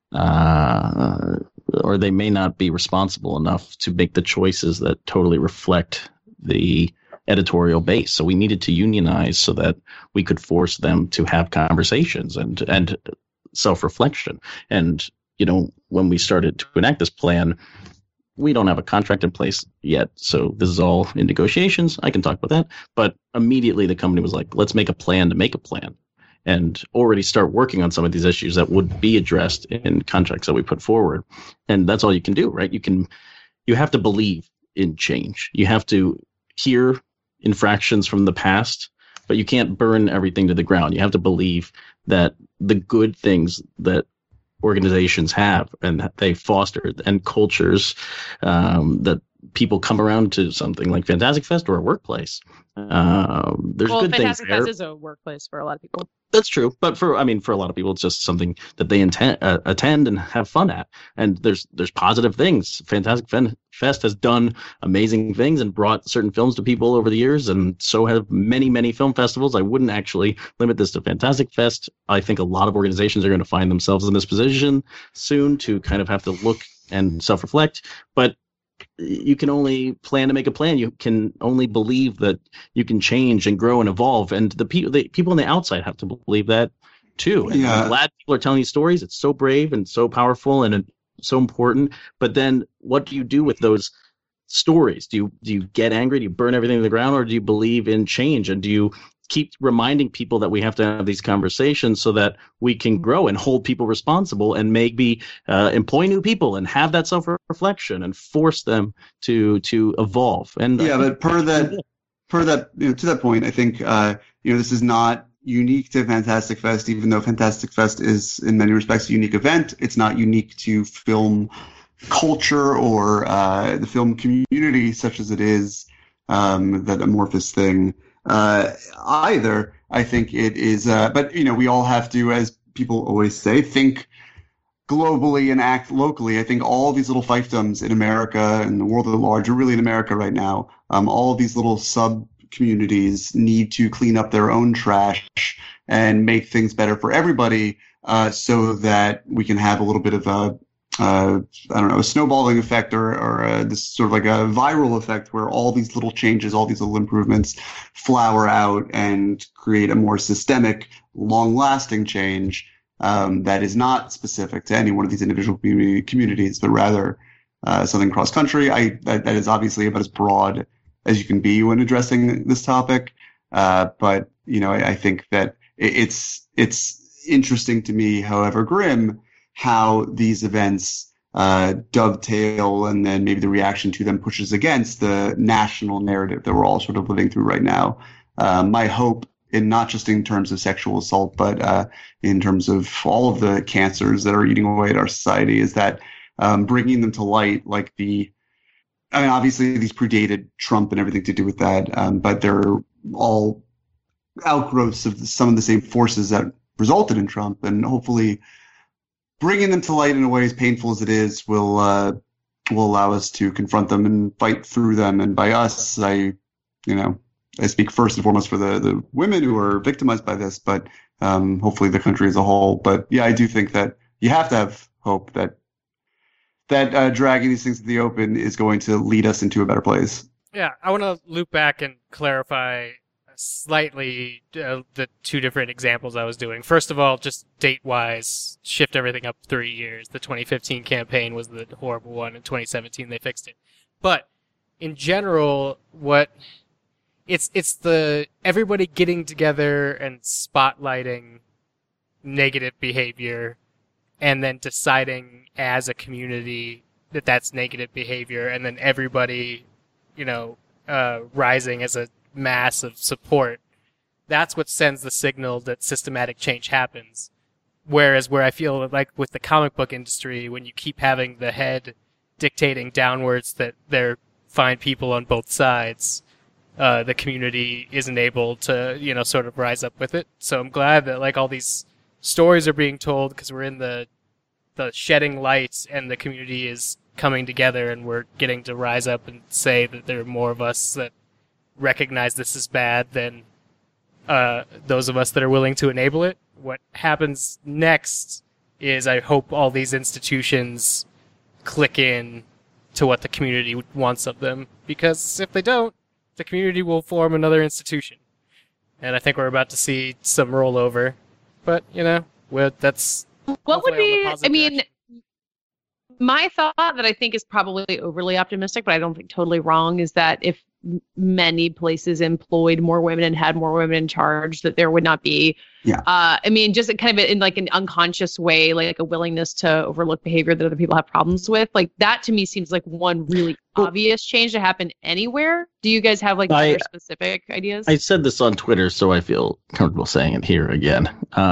or they may not be responsible enough to make the choices that totally reflect the editorial base. So we needed to unionize so that we could force them to have conversations and self-reflection. And, when we started to enact this plan, we don't have a contract in place yet. So this is all in negotiations. I can talk about that. But immediately the company was like, let's make a plan to make a plan. And already start working on some of these issues that would be addressed in contracts that we put forward. And that's all you can do, right? You have to believe in change. You have to hear infractions from the past, but you can't burn everything to the ground. You have to believe that the good things that organizations have and that they foster and cultures that people come around to something like Fantastic Fest or a workplace. There's good things there. Fantastic Fest is a workplace for a lot of people. That's true, but for a lot of people, it's just something that they attend and have fun at. And there's positive things. Fantastic Fest has done amazing things and brought certain films to people over the years, and so have many film festivals. I wouldn't actually limit this to Fantastic Fest. I think a lot of organizations are going to find themselves in this position soon to kind of have to look and self-reflect. But you can only plan to make a plan. You can only believe that you can change and grow and evolve. And the people on the outside have to believe that too. And I'm glad people are telling these stories. It's so brave and so powerful and so important. But then what do you do with those stories? Do you get angry? Do you burn everything to the ground, or do you believe in change? And do you keep reminding people that we have to have these conversations so that we can grow and hold people responsible and maybe employ new people and have that self-reflection and force them to evolve? And but to that point, I think this is not unique to Fantastic Fest, even though Fantastic Fest is in many respects a unique event. It's not unique to film culture or the film community, such as it is that amorphous thing. Either. I think it is, but we all have to, as people always say, think globally and act locally. I think all these little fiefdoms in America and the world at large, or really in America right now, all of these little sub communities need to clean up their own trash and make things better for everybody, so that we can have a little bit of a snowballing effect or this sort of like a viral effect where all these little changes, all these little improvements flower out and create a more systemic, long-lasting change that is not specific to any one of these individual communities, but rather something cross-country. That is obviously about as broad as you can be when addressing this topic. But I think that it's interesting to me, however grim, how these events dovetail, and then maybe the reaction to them pushes against the national narrative that we're all sort of living through right now. My hope and not just in terms of sexual assault, but in terms of all of the cancers that are eating away at our society, is that bringing them to light, like obviously these predated Trump and everything to do with that, but they're all outgrowths of some of the same forces that resulted in Trump, and hopefully bringing them to light in a way as painful as it is will allow us to confront them and fight through them. And by us, I speak first and foremost for the women who are victimized by this, but hopefully the country as a whole. But yeah, I do think that you have to have hope that dragging these things to the open is going to lead us into a better place. Yeah, I want to loop back and clarify slightly the two different examples I was doing. First of all, just date-wise, shift everything up 3 years. The 2015 campaign was the horrible one. In 2017, they fixed it. But in general, it's the everybody getting together and spotlighting negative behavior, and then deciding as a community that that's negative behavior, and then everybody, rising as a mass of support. That's what sends the signal that systematic change happens. Whereas where I feel like with the comic book industry, when you keep having the head dictating downwards that they're fine people on both sides, the community isn't able to, sort of rise up with it. So I'm glad that like all these stories are being told, because we're in the shedding light and the community is coming together, and we're getting to rise up and say that there are more of us that recognize this is bad than those of us that are willing to enable it. What happens next is I hope all these institutions click in to what the community wants of them, because if they don't, the community will form another institution. And I think we're about to see some rollover. But, that's... What would be, direction. My thought that I think is probably overly optimistic, but I don't think totally wrong, is that if many places employed more women and had more women in charge, that there would not be, just kind of in like an unconscious way, like a willingness to overlook behavior that other people have problems with. Like that to me seems like one really obvious change to happen anywhere. Do you guys have like other specific ideas? I said this on Twitter, so I feel comfortable saying it here again.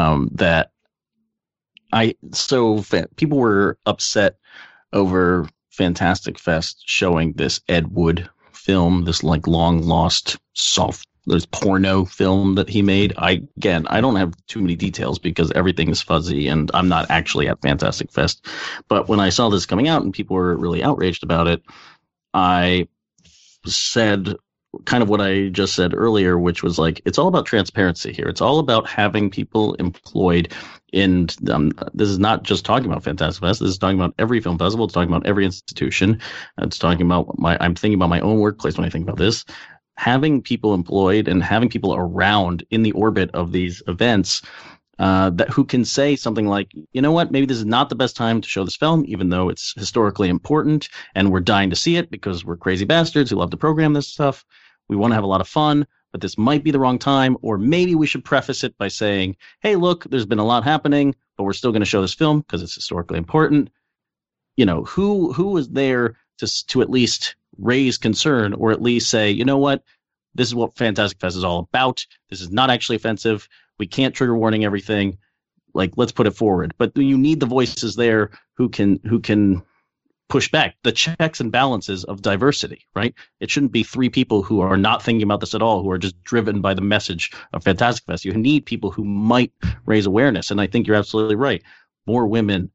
People were upset over Fantastic Fest showing this Ed Wood film, this like long lost this porno film that he made. I don't have too many details because everything is fuzzy and I'm not actually at Fantastic Fest. But when I saw this coming out and people were really outraged about it, I said kind of what I just said earlier, which was like, it's all about transparency here. It's all about having people employed in, this is not just talking about Fantastic Fest. This is talking about every film festival. It's talking about every institution. It's talking about I'm thinking about my own workplace when I think about this. Having people employed and having people around in the orbit of these events that who can say something like, you know what, maybe this is not the best time to show this film, even though it's historically important and we're dying to see it because we're crazy bastards who love to program this stuff. We want to have a lot of fun, but this might be the wrong time. Or maybe we should preface it by saying, hey, look, there's been a lot happening, but we're still going to show this film because it's historically important. Who is there to at least raise concern, or at least say, you know what, this is what Fantastic Fest is all about. This is not actually offensive. We can't trigger warning everything. Like, let's put it forward. But you need the voices there who can push back the checks and balances of diversity, right? It shouldn't be three people who are not thinking about this at all, who are just driven by the message of Fantastic Fest. You need people who might raise awareness. And I think you're absolutely right. More women,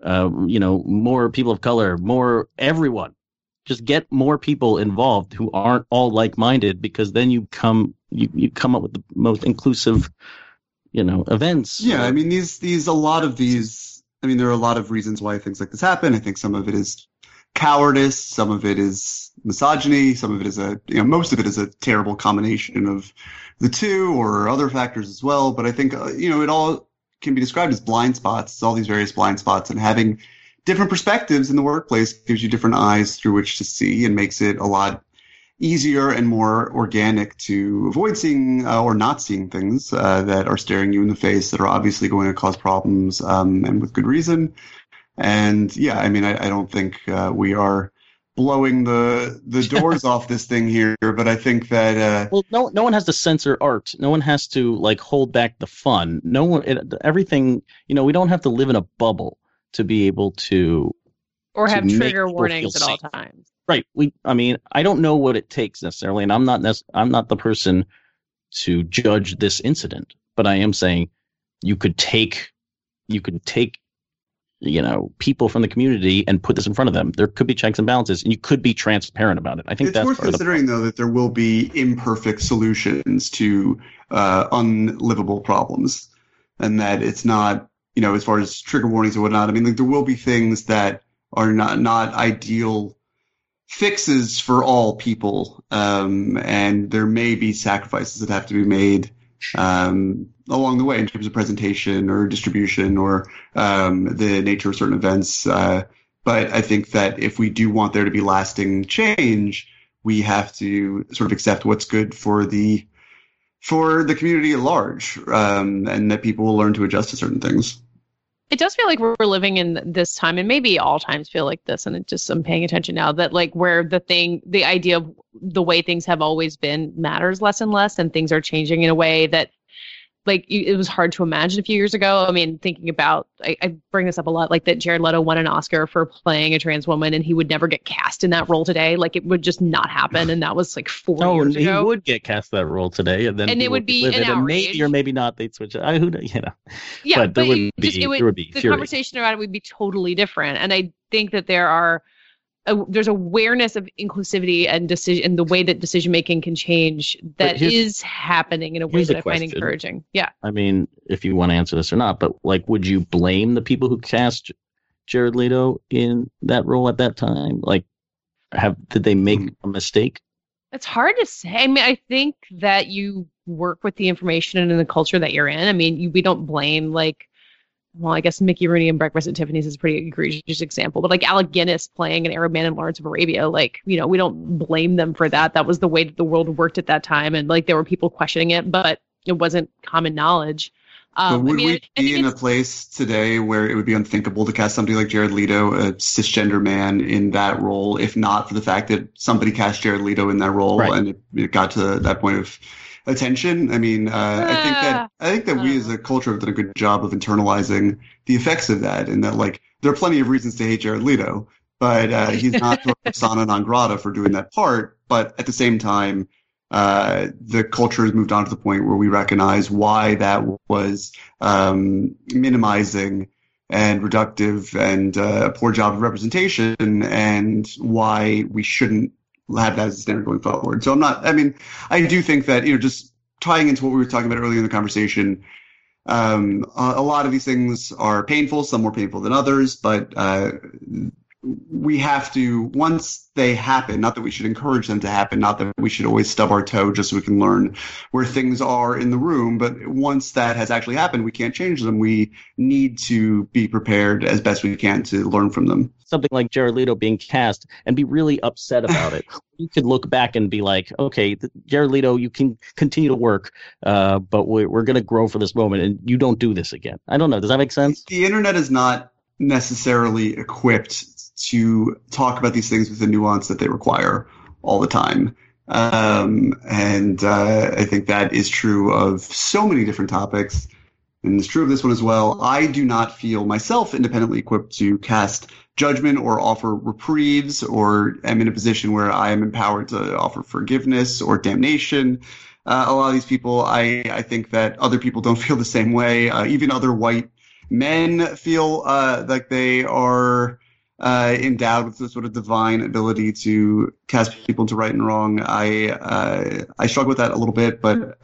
more people of color, more everyone. Just get more people involved who aren't all like-minded, because then you come up with the most inclusive, events. Yeah, I mean, there are a lot of reasons why things like this happen. I think some of it is cowardice, some of it is misogyny, some of it is most of it is a terrible combination of the two, or other factors as well. But I think, it all can be described as blind spots. It's all these various blind spots, and having different perspectives in the workplace gives you different eyes through which to see, and makes it a lot easier and more organic to avoid seeing or not seeing things that are staring you in the face, that are obviously going to cause problems, and with good reason. And yeah, I mean, I don't think we are blowing the doors off this thing here, but I think that well, no one has to censor art. No one has to like hold back the fun. Everything. We don't have to live in a bubble to be able to or have make trigger people warnings feel at all safe. times. Right. I don't know what it takes necessarily, and I'm not the person to judge this incident, but I am saying you could take people from the community and put this in front of them. There could be checks and balances, and you could be transparent about it. I think it's that's worth part considering, though, that there will be imperfect solutions to unlivable problems, and that it's not, as far as trigger warnings or whatnot. I mean, there will be things that are not ideal fixes for all people, and there may be sacrifices that have to be made along the way in terms of presentation or distribution or the nature of certain events. But I think that if we do want there to be lasting change, we have to sort of accept what's good for the community at large, and that people will learn to adjust to certain things. It does feel like we're living in this time, and maybe all times feel like this, and I'm paying attention now, that like where the idea of the way things have always been matters less and less, and things are changing in a way that like it was hard to imagine a few years ago. I mean, thinking about, I bring this up a lot, like that Jared Leto won an Oscar for playing a trans woman, and he would never get cast in that role today. Like it would just not happen, and that was like 4 years ago. No, he would get cast that role today, and then it would be an outrage. Maybe or maybe not. They'd switch it. Yeah, but there would be the fury. conversation about it would be totally different, and I think that there's awareness of inclusivity and decision, and the way that decision making can change that is happening in a way that I find encouraging. Yeah. I mean, if you want to answer this or not, but like, would you blame the people who cast Jared Leto in that role at that time? Like, did they make a mistake? It's hard to say. I mean, I think that you work with the information and in the culture that you're in. I mean, we don't blame I guess Mickey Rooney in Breakfast at Tiffany's is a pretty egregious example, but like Alec Guinness playing an Arab man in Lawrence of Arabia, we don't blame them for that. That was the way that the world worked at that time, and like there were people questioning it, but it wasn't common knowledge. But would we be in a place today where it would be unthinkable to cast somebody like Jared Leto, a cisgender man, in that role, if not for the fact that somebody cast Jared Leto in that role, right, and it got to that point of attention? I mean, I think that we as a culture have done a good job of internalizing the effects of that, and that like there are plenty of reasons to hate Jared Leto, but he's not persona non grata for doing that part. But at the same time, the culture has moved on to the point where we recognize why that was minimizing and reductive and a poor job of representation, and why we shouldn't have that as a standard going forward. So I do think that, just tying into what we were talking about earlier in the conversation, a lot of these things are painful, some more painful than others, but we have to, once they happen, not that we should encourage them to happen, not that we should always stub our toe just so we can learn where things are in the room, but once that has actually happened, we can't change them. We need to be prepared as best we can to learn from them. Something like Jared Leto being cast and be really upset about it. You could look back and be like, okay, Jared Leto, you can continue to work, but we're going to grow for this moment, and you don't do this again. I don't know. Does that make sense? The internet is not necessarily equipped to talk about these things with the nuance that they require all the time. And I think that is true of so many different topics, and it's true of this one as well. I do not feel myself independently equipped to cast judgment or offer reprieves, or am in a position where I am empowered to offer forgiveness or damnation. A lot of these people, I think that other people don't feel the same way. Even other white men feel like they are endowed with this sort of divine ability to cast people into right and wrong. I struggle with that a little bit, but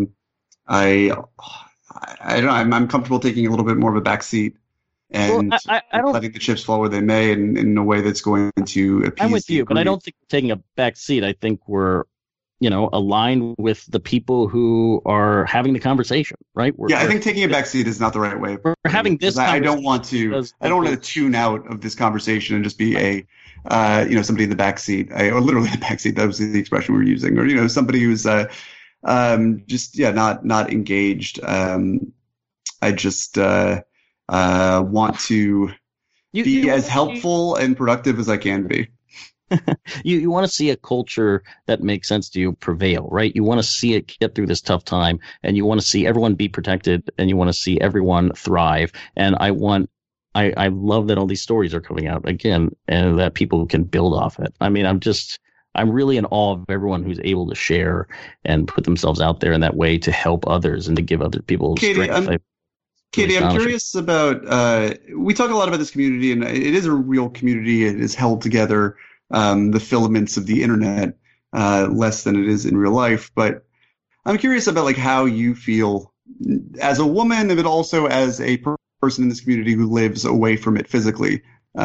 I don't know. I'm comfortable taking a little bit more of a backseat and I don't, letting the chips fall where they may, in a way that's going to appease. I'm with you, but I don't think we're taking a backseat. I think we're aligned with the people who are having the conversation, right? I think taking a backseat is not the right way. We're having this. I don't want to tune out of this conversation and just be somebody in the backseat, or literally the backseat. That was the expression we were using, or somebody who's not engaged. I just want to be as helpful and productive as I can be. You want to see a culture that makes sense to you prevail, right? You want to see it get through this tough time, and you want to see everyone be protected, and you want to see everyone thrive. And I love that all these stories are coming out again, and that people can build off it. I mean, I'm really in awe of everyone who's able to share and put themselves out there in that way to help others and to give other people strength. Katie, I'm curious about, we talk a lot about this community, and it is a real community. It is held together, the filaments of the internet, less than it is in real life. But I'm curious about like how you feel as a woman, but also as a person in this community who lives away from it physically.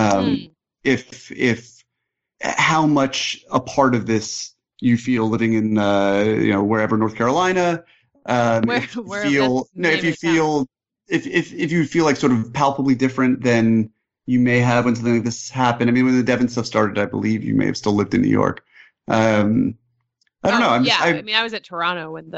If how much a part of this you feel living in, wherever North Carolina, if you feel like sort of palpably different than you may have when something like this happened. I mean, when the Devon stuff started, I believe you may have still lived in New York. I don't know. I was at Toronto when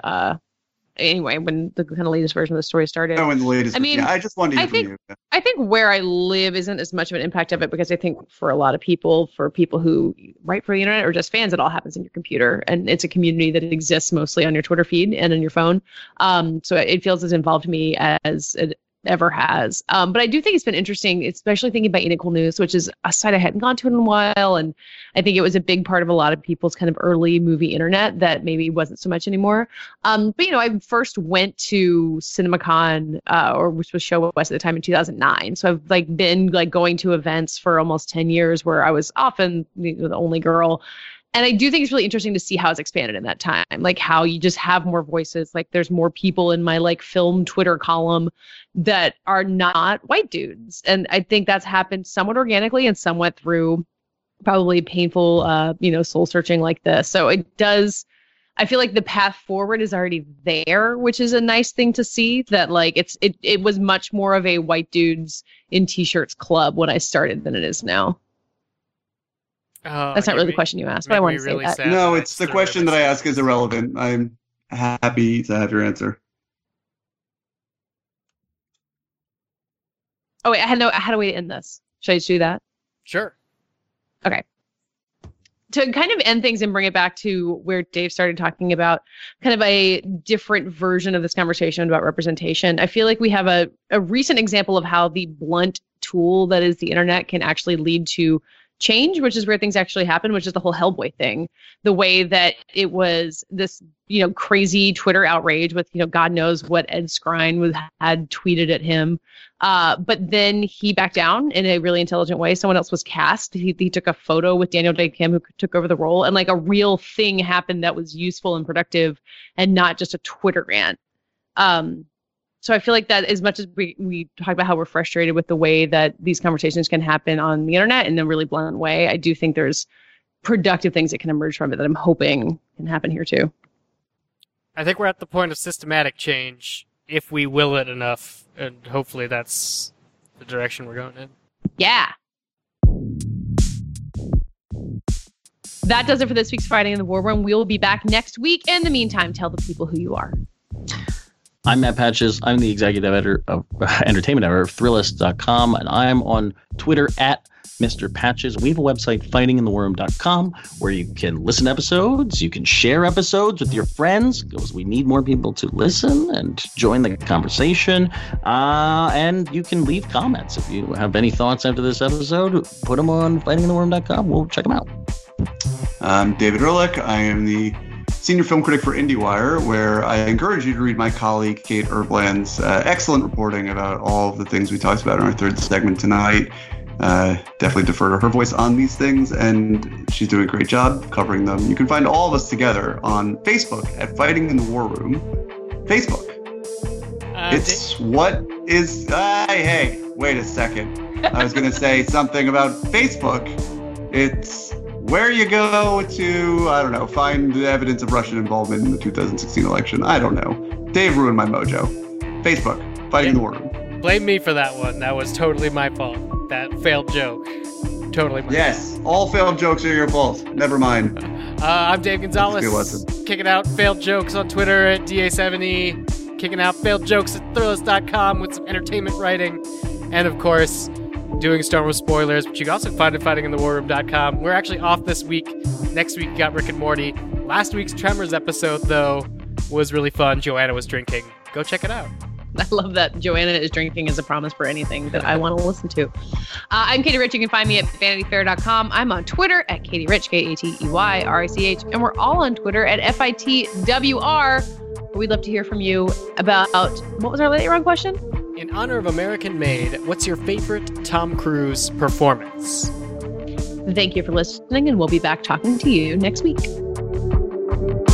when the kind of latest version of the story started. Oh, in the latest. I just wanted to hear from you. I think where I live isn't as much of an impact of it because I think for a lot of people, for people who write for the internet or just fans, it all happens in your computer, and it's a community that exists mostly on your Twitter feed and on your phone. So it feels as involved to me as it ever has. But I do think it's been interesting, especially thinking about Ain't It Cool News, which is a site I hadn't gone to in a while. And I think it was a big part of a lot of people's kind of early movie internet that maybe wasn't so much anymore. But, I first went to CinemaCon, which was Show West at the time in 2009. So I've been going to events for almost 10 years where I was often the only girl. And I do think it's really interesting to see how it's expanded in that time, like how you just have more voices. Like there's more people in my film Twitter column that are not white dudes. And I think that's happened somewhat organically and somewhat through probably painful, soul searching like this. So it does. I feel like the path forward is already there, which is a nice thing to see that it was much more of a white dudes in t-shirts club when I started than it is now. That's not really the question you asked, but I want to say that. No, it's the question that I ask is irrelevant. I'm happy to have your answer. Oh, wait, I had a way to end this. Should I just do that? Sure. Okay. To kind of end things and bring it back to where Dave started talking about kind of a different version of this conversation about representation, I feel like we have a recent example of how the blunt tool that is the internet can actually lead to change, which is where things actually happen, which is the whole Hellboy thing. The way that it was this, crazy Twitter outrage with, God knows what Ed Skrein had tweeted at him. But then he backed down in a really intelligent way. Someone else was cast. He took a photo with Daniel Day Kim, who took over the role, and a real thing happened that was useful and productive and not just a Twitter rant. So I feel like that as much as we talk about how we're frustrated with the way that these conversations can happen on the internet in a really blunt way, I do think there's productive things that can emerge from it that I'm hoping can happen here too. I think we're at the point of systematic change if we will it enough, and hopefully that's the direction we're going in. Yeah. That does it for this week's Fighting in the War Room. We will be back next week. In the meantime, tell the people who you are. I'm Matt Patches. I'm the executive editor of entertainment editor of Thrillist.com, and I'm on Twitter at Mr. Patches. We have a website, fightinginthewarroom.com, where you can listen to episodes, you can share episodes with your friends, because we need more people to listen and join the conversation, and you can leave comments. If you have any thoughts after this episode, put them on fightinginthewarroom.com. We'll check them out. I'm David Ehrlich. I am the senior film critic for IndieWire, where I encourage you to read my colleague Kate Erbland's excellent reporting about all of the things we talked about in our third segment tonight. Definitely defer to her voice on these things, and she's doing a great job covering them. You can find all of us together on Facebook at Fighting in the War Room. Facebook. Hey, wait a second. I was going to say something about Facebook. It's where you go to, find evidence of Russian involvement in the 2016 election. I don't know. Dave ruined my mojo. Facebook, Fighting in the War Room. Blame me for that one. That was totally my fault. That failed joke. Totally my fault. All failed jokes are your fault. Never mind. I'm Dave Gonzalez. Kicking out failed jokes on Twitter at DA70. Kicking out failed jokes at Thrillist.com with some entertainment writing. And of course, doing Star Wars spoilers, but you can also find it fightinginthewarroom.com. We're actually off this week. Next week, we got Rick and Morty. Last week's Tremors episode, though, was really fun. Joanna was drinking. Go check it out. I love that Joanna is drinking as a promise for anything that I want to listen to. I'm Katie Rich. You can find me at vanityfair.com. I'm on Twitter at Katie Rich, KateyRich, and we're all on Twitter at FITWR. We'd love to hear from you about, what was our later on question? In honor of American Made, what's your favorite Tom Cruise performance? Thank you for listening, and we'll be back talking to you next week.